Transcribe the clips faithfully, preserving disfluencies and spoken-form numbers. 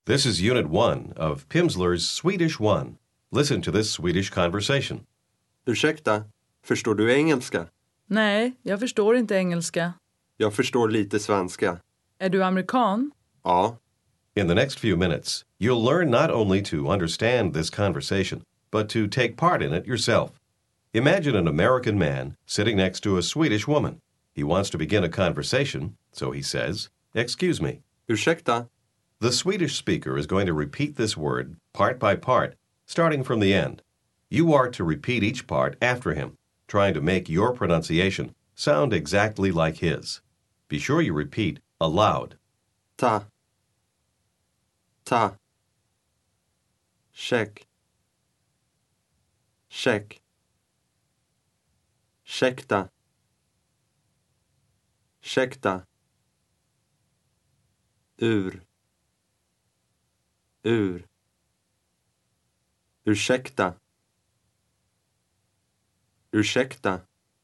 This is Unit one of Pimsleur's Swedish one. Listen to this Swedish conversation. Ursäkta, förstår du engelska? Nej, jag förstår inte engelska. Jag förstår lite svenska. Är du amerikan? Ja, In the next few minutes, you'll learn not only to understand this conversation, but to take part in it yourself. Imagine an American man sitting next to a Swedish woman. He wants to begin a conversation, so he says, "Excuse me." ursäkta, The Swedish speaker is going to repeat this word part by part, starting from the end. You are to repeat each part after him, trying to make your pronunciation sound exactly like his. Be sure you repeat aloud. ta, ta, check, check, ursäkta, ursäkta, ur, ur, ursäkta, ursäkta,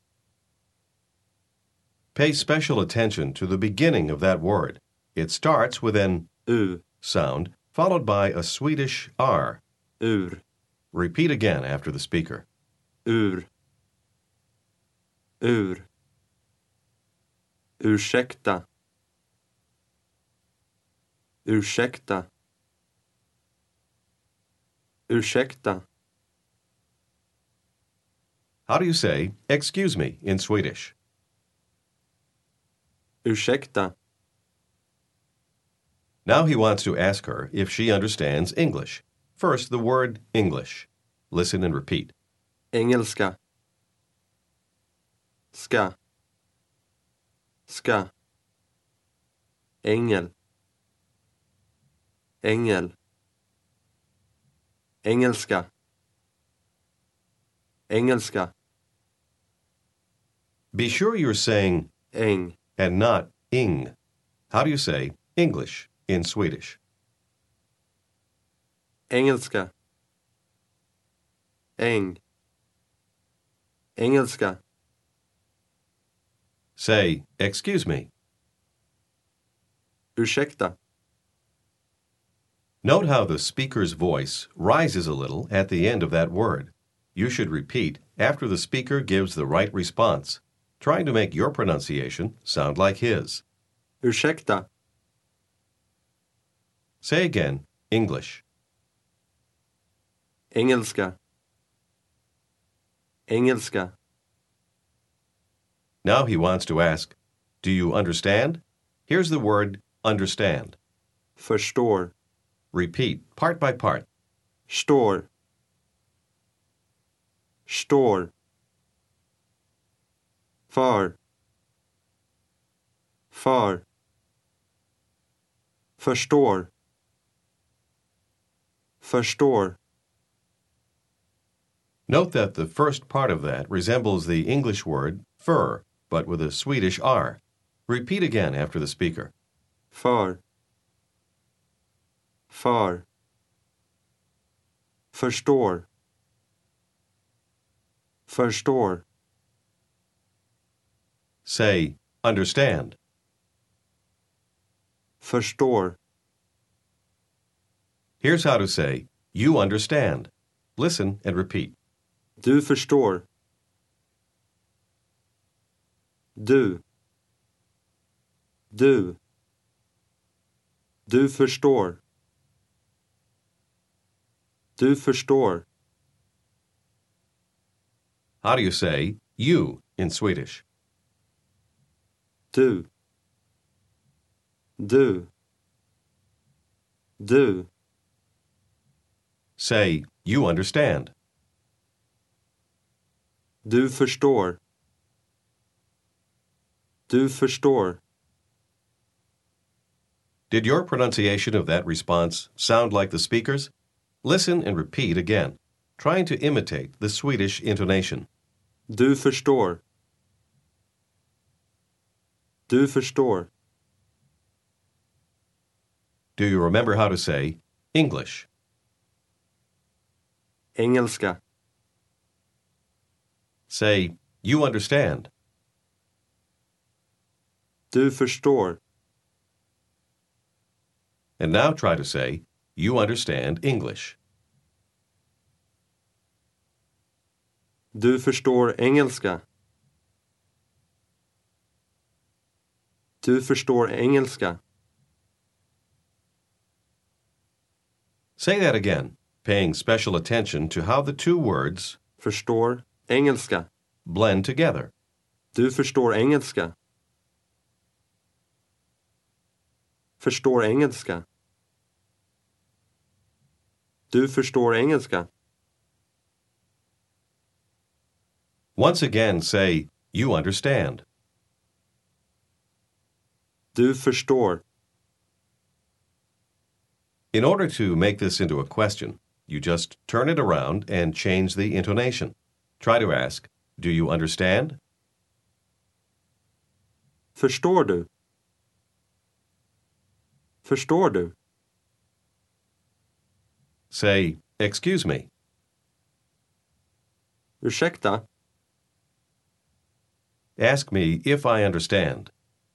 Pay special attention to the beginning of that word. It starts with an u, sound followed by a Swedish R. ur, Repeat again after the speaker. ur, ur, ursäkta, ursäkta, ursäkta, How do you say, "Excuse me," in Swedish? ursäkta, Now he wants to ask her if she understands English. First, the word English. Listen and repeat. engelska, ska, ska, ängel, ängel, engelska, engelska, Be sure you're saying äng, and not ing. How do you say English in Swedish? engelska, äng, engelska, Say, "Excuse me." ursäkta, Note how the speaker's voice rises a little at the end of that word. You should repeat after the speaker gives the right response, trying to make your pronunciation sound like his. ursäkta, Say again, English. engelska, engelska, Now he wants to ask, "Do you understand?" Here's the word understand. förstår, Repeat part by part. står, står, för, för, förstår, förstår, Note that the first part of that resembles the English word fur, but with a Swedish R. Repeat again after the speaker. för, för, förstår, förstår, Say, understand. förstår, Here's how to say, "You understand." Listen and repeat. du förstår, du, du, du förstår, du förstår, How do you say, "You" in Swedish? du, du, du, Say, "You understand." du förstår, du förstår, Did your pronunciation of that response sound like the speaker's? Listen and repeat again, trying to imitate the Swedish intonation. du förstår, du förstår, Do you remember how to say English? engelska, Say, "You understand." du förstår, And now try to say, you understand English. Du förstår engelska. Du förstår engelska. Say that again, paying special attention to how the two words Förstår engelska. blend together. Du förstår engelska. Förstår engelska. Du förstår engelska. Once again, say, you understand. Du förstår. In order to make this into a question, you just turn it around and change the intonation. Try to ask, do you understand? Förstår du? Förstår du? Say, excuse me. Ursäkta? Ask me if I understand.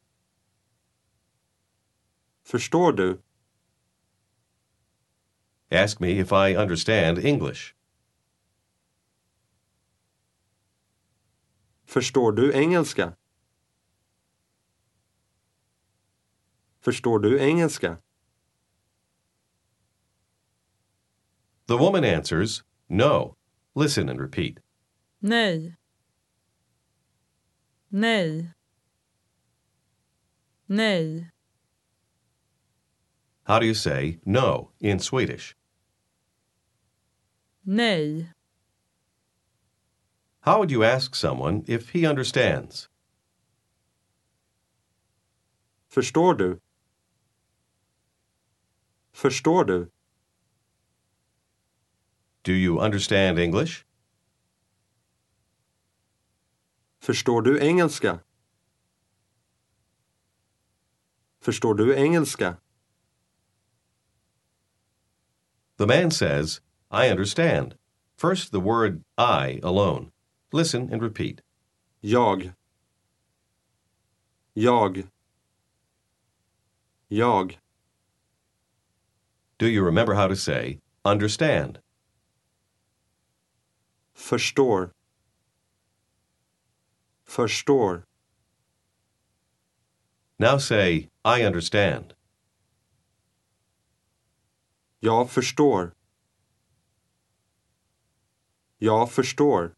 Förstår du? Ask me if I understand English. Förstår du engelska? Förstår du engelska? The woman answers, no. Listen and repeat. Nej. Nej. Nej. How do you say no in Swedish? Nej. How would you ask someone if he understands? Förstår du? Förstår du? Do you understand English? Förstår du engelska? Förstår du engelska? The man says, I understand. First, the word I alone. Listen and repeat. Jag. Jag. Jag. Do you remember how to say understand? Förstår. Förstår. Now say, I understand. Jag förstår. Jag förstår.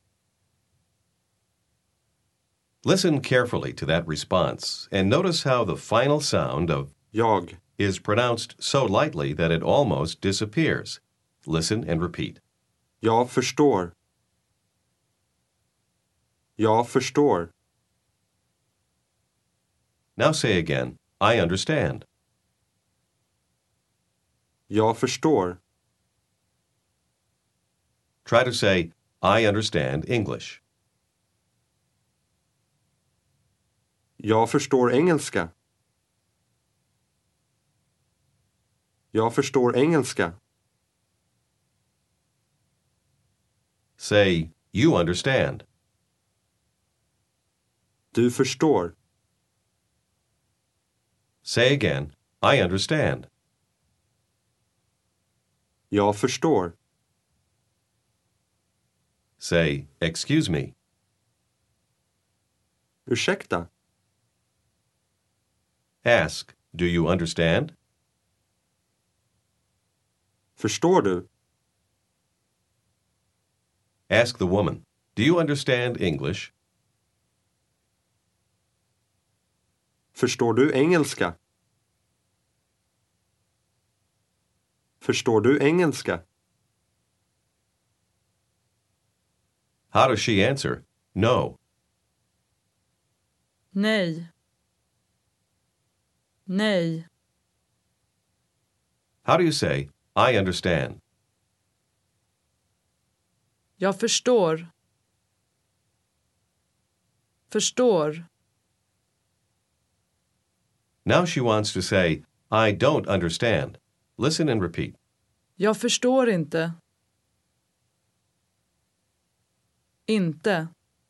Listen carefully to that response and notice how the final sound of Jag. is pronounced so lightly that it almost disappears. Listen and repeat. Jag förstår. Jag förstår. Now say again, I understand. Jag förstår. Try to say, I understand English. Jag förstår engelska. Jag förstår engelska. Say, you understand. Du förstår. Say again, I understand. Jag förstår. Say, excuse me. Ursäkta. Ask, do you understand? Förstår du? Ask the woman, do you understand English? Förstår du engelska? Förstår du engelska? How does she answer? No. Nej. Nej. How do you say, I understand? Jag förstår. Förstår. Now she wants to say, I don't understand. Listen and repeat. Jag förstår inte. Inte.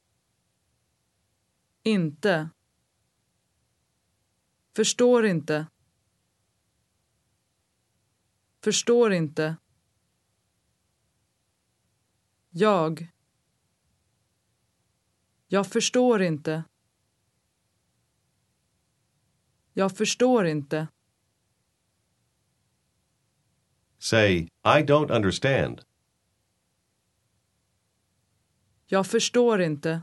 Inte. Förstår inte. Förstår inte. Jag. Jag förstår inte. Jag förstår inte. Say, I don't understand. Jag förstår inte.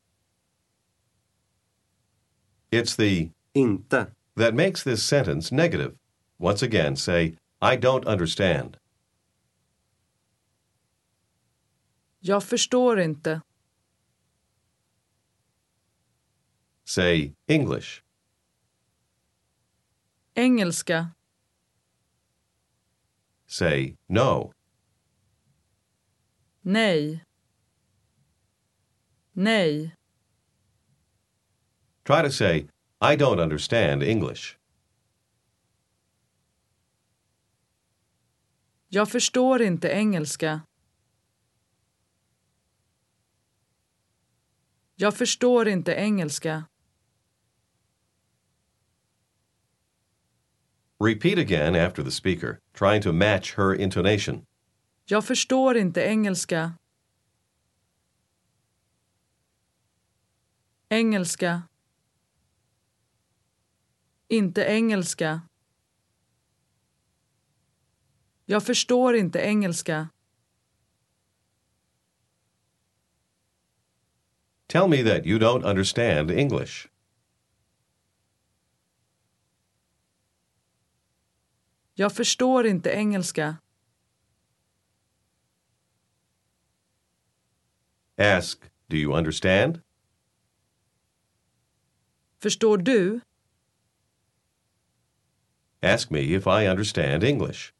It's the Inte. that makes this sentence negative. Once again, say, I don't understand. Jag förstår inte. Say, English. Engelska. Say, no. Nej. Nej. Try to say, I don't understand English. Jag förstår inte engelska. Jag förstår inte engelska. Repeat again after the speaker, trying to match her intonation. Jag förstår inte engelska. Engelska. Inte engelska. Jag förstår inte engelska. Tell me that you don't understand English. Jag förstår inte engelska. Ask, do you understand? Förstår du? Ask me if I understand English.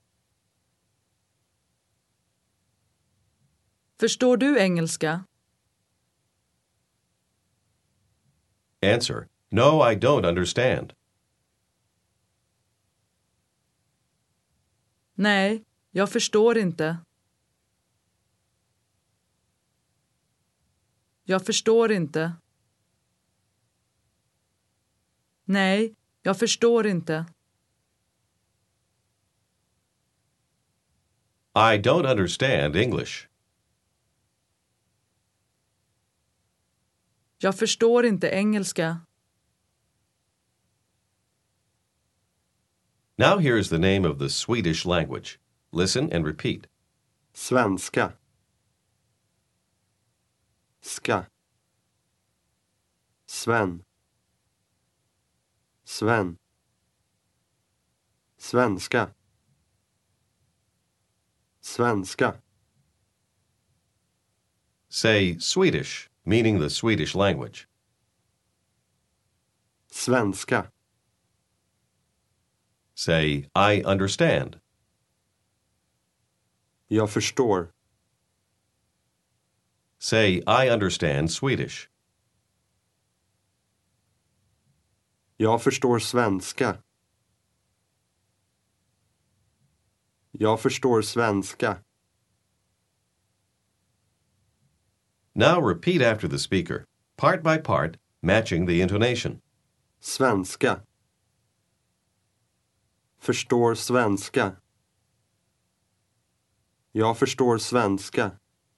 Förstår du engelska? Answer, no, I don't understand. Nej, jag förstår inte. Jag förstår inte. Nej, jag förstår inte. I don't understand English. Jag förstår inte engelska. Now here's the name of the Swedish language. Listen and repeat. Svenska. Ska. Sven. Sven. Svenska. Svenska. Say Swedish, meaning the Swedish language. Svenska. Say, I understand. Jag förstår. Say, I understand Swedish. Jag förstår svenska. Jag förstår svenska. Now repeat after the speaker, part by part, matching the intonation. Svenska. Förstår svenska. Jag förstår svenska.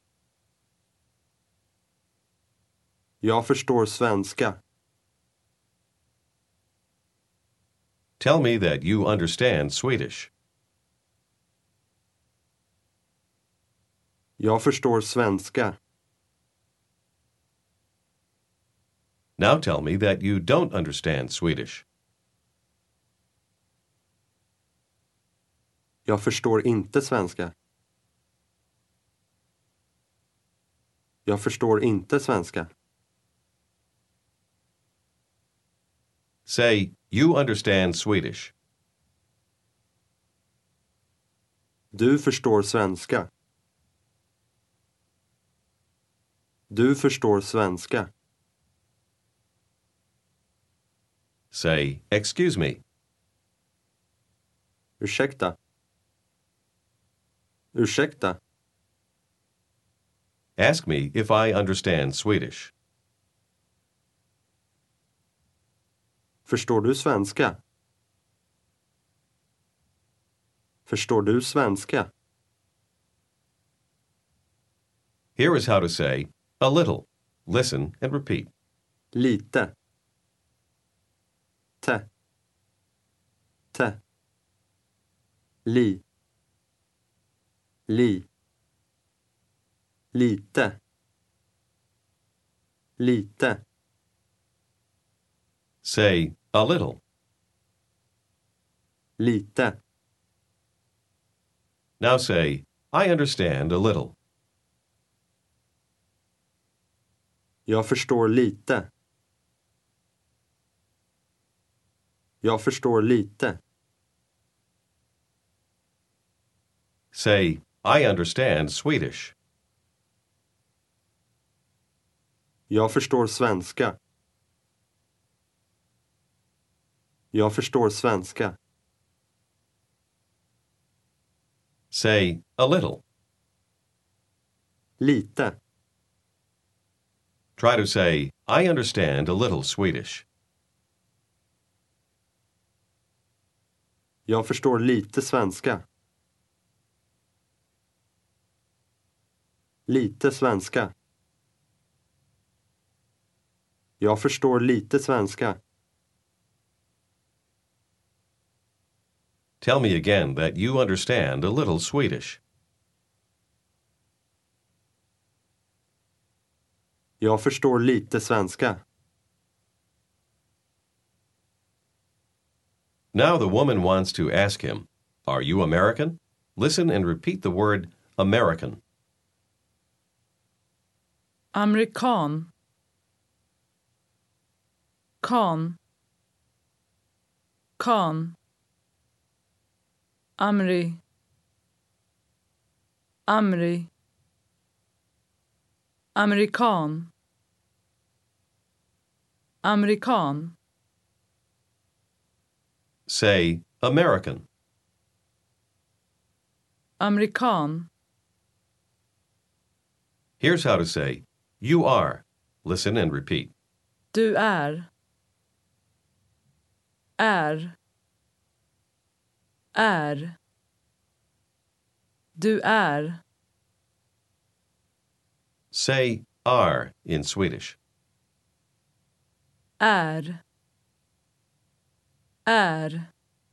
Jag förstår svenska. Tell me that you understand Swedish. Jag förstår svenska. Now tell me that you don't understand Swedish. Jag förstår inte svenska. Jag förstår inte svenska. Say, you understand Swedish. Du förstår svenska. Du förstår svenska. Say, excuse me. Ursäkta. Ursäkta. Ask me if I understand Swedish. Förstår du svenska? Förstår du svenska? Here is how to say a little. Listen and repeat. Lite. Te. Te. Li. Li. Lite. Lite. Say a little. Lite. Now say, I understand a little. Jag förstår lite. Jag förstår lite. Say, I understand Swedish. Jag förstår svenska. Jag förstår svenska. Say a little. Lite. Try to say, I understand a little Swedish. Jag förstår lite svenska. Lite svenska. Jag förstår lite svenska. Tell me again that you understand a little Swedish. Jag förstår lite svenska. Now the woman wants to ask him, Are you American? Listen and repeat the word American. Amerikan. Kan. Kan. Amri. Amri. Amerikan. Amerikan. Say American. Amerikan. Here's how to say, You are. Listen and repeat. Du är. Är. Är. Du är. Say are in Swedish. Är. Är.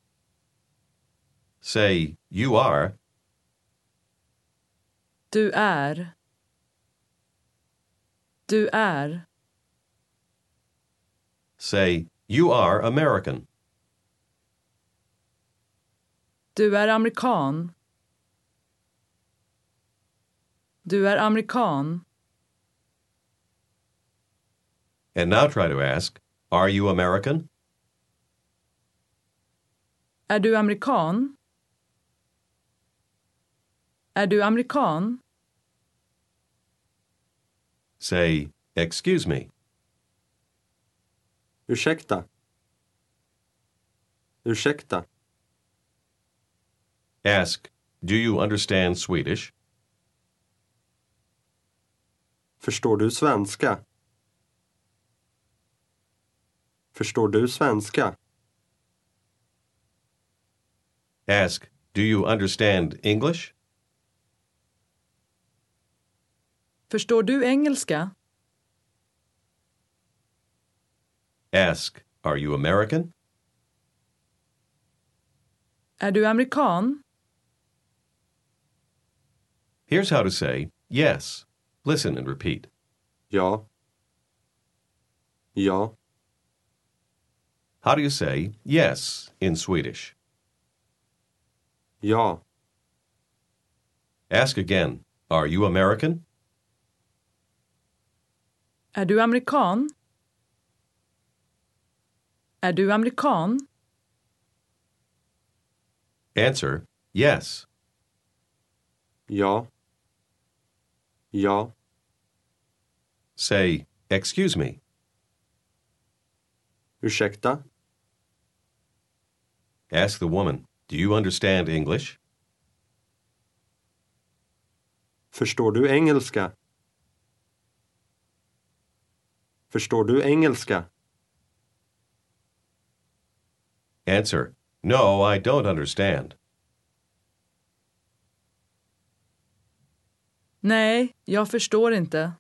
Say you are. Du är. Du är. Say you are American. Du är amerikan. Du är amerikan. And now try to ask, Are you American? Är du amerikan? Är du amerikan? Say, Excuse me. Ursäkta. Ursäkta. Ask, Do you understand Swedish? Förstår du svenska? Förstår du svenska? Ask, Do you understand English? Förstår du engelska? Ask, Are you American? Är du amerikan? Here's how to say, Yes. Listen and repeat. Ja. Ja. How do you say yes in Swedish? Ja. Ask again, Are you American? Är du amerikan? Är du amerikan? Answer, Yes. Ja. Ja. Say, Excuse me. Ursäkta. Ask the woman, Do you understand English? Förstår du engelska? Förstår du engelska? Answer, No, I don't understand. Nej, jag förstår inte.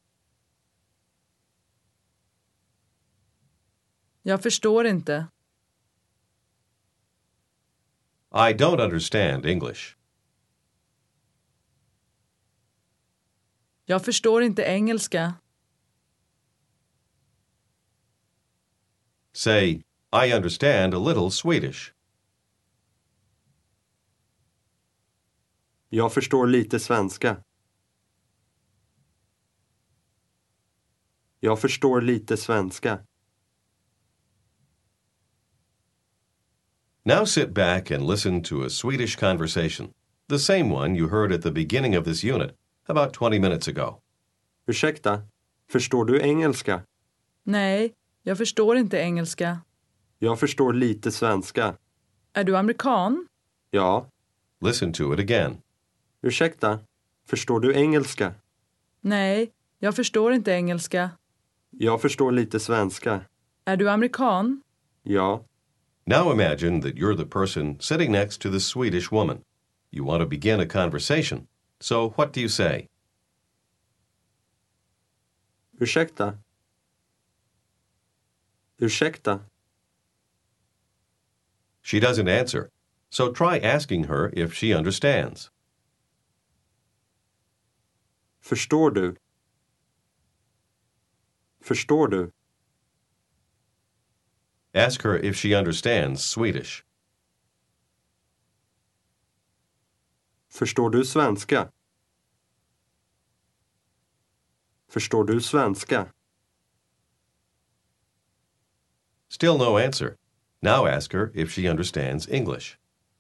Jag förstår inte. I don't understand English. Jag förstår inte engelska. Say, I understand a little Swedish. Jag förstår lite svenska. Jag förstår lite svenska. Now sit back and listen to a Swedish conversation, the same one you heard at the beginning of this unit, about twenty minutes ago. Ursäkta, förstår du engelska? Nej, jag förstår inte engelska. Jag förstår lite svenska. Är du amerikan? Ja. Listen to it again. Ursäkta, förstår du engelska? Nej, jag förstår inte engelska. Jag förstår lite svenska. Är du amerikan? Ja. Now imagine that you're the person sitting next to the Swedish woman. You want to begin a conversation. So what do you say? Ursäkta. Ursäkta. She doesn't answer, so try asking her if she understands. Förstår du? Förstår du? Ask her if she understands Swedish. Förstår du svenska? Förstår du svenska? Still no answer. Now ask her if she understands English.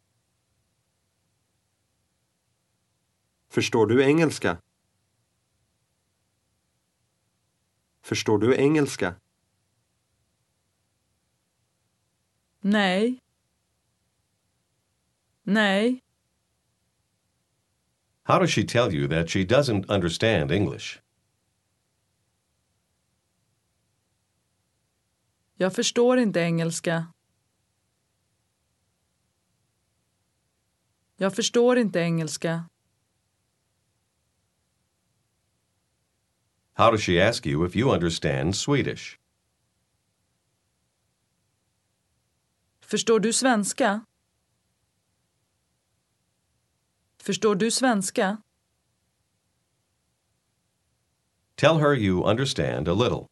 Förstår du engelska? Förstår du engelska? Nej. Nej. How does she tell you that she doesn't understand English? Jag förstår inte engelska. Jag förstår inte engelska. How does she ask you if you understand Swedish? Förstår du svenska? Förstår du svenska? Tell her you understand a little.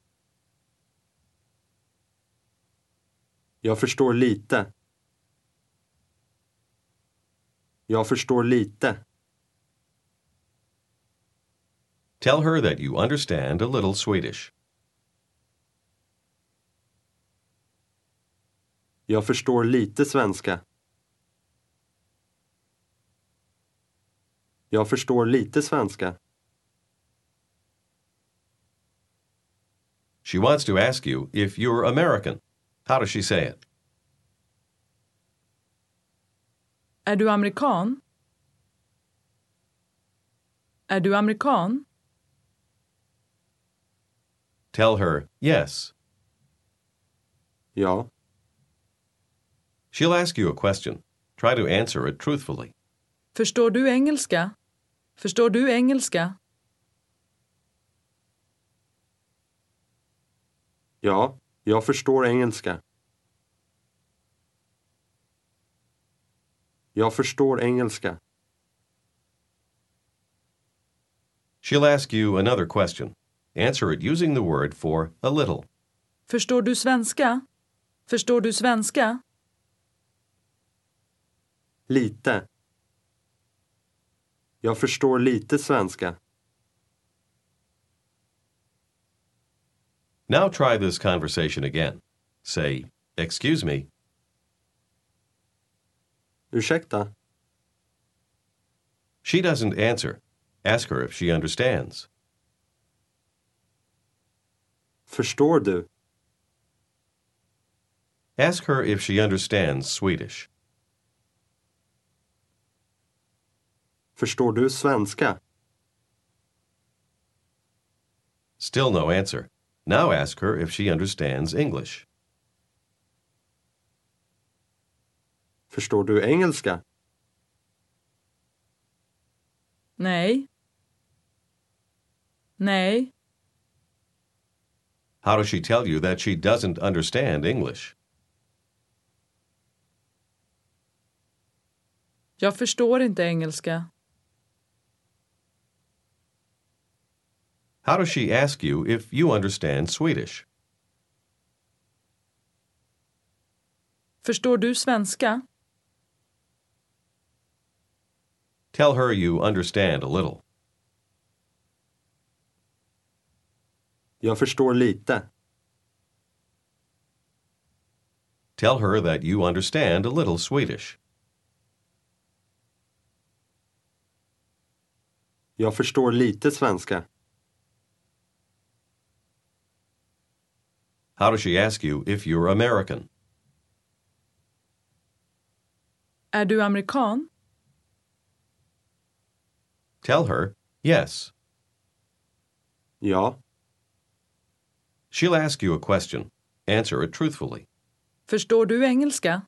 Jag förstår lite. Jag förstår lite. Tell her that you understand a little Swedish. Jag förstår lite svenska. Jag förstår lite svenska. She wants to ask you if you're American. How does she say it? Är du amerikan? Är du amerikan? Tell her yes. Ja. She'll ask you a question. Try to answer it truthfully. Förstår du engelska? Förstår du engelska? Ja, jag förstår engelska. Jag förstår engelska. She'll ask you another question. Answer it using the word for a little. Förstår du svenska? Förstår du svenska? Lite. Jag förstår lite svenska. Now try this conversation again. Say, excuse me. Ursäkta. She doesn't answer. Ask her if she understands. Förstår du? Ask her if she understands Swedish. Förstår du svenska? Still no answer. Now ask her if she understands English. Förstår du engelska? Nej. Nej. How does she tell you that she doesn't understand English? Jag förstår inte engelska. How does she ask you if you understand Swedish? Förstår du svenska? Tell her you understand a little. Jag förstår lite. Tell her that you understand a little Swedish. Jag förstår lite svenska. How does she ask you if you're American? Är du amerikan? Tell her, yes. Ja. She'll ask you a question. Answer it truthfully. Förstår du engelska?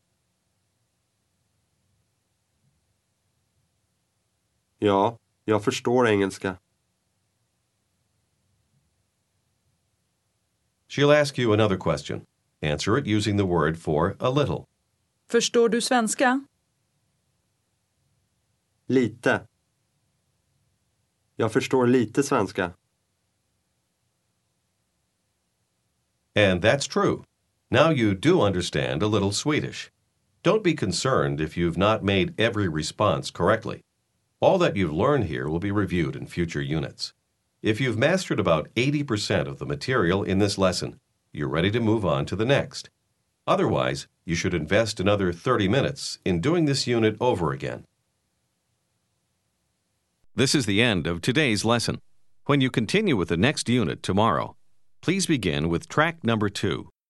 Ja, jag förstår engelska. She'll ask you another question. Answer it using the word for a little. Förstår du svenska? Lite. Jag förstår lite svenska. And that's true. Now you do understand a little Swedish. Don't be concerned if you've not made every response correctly. All that you've learned here will be reviewed in future units. If you've mastered about eighty percent of the material in this lesson, you're ready to move on to the next. Otherwise, you should invest another thirty minutes in doing this unit over again. This is the end of today's lesson. When you continue with the next unit tomorrow, please begin with track number two.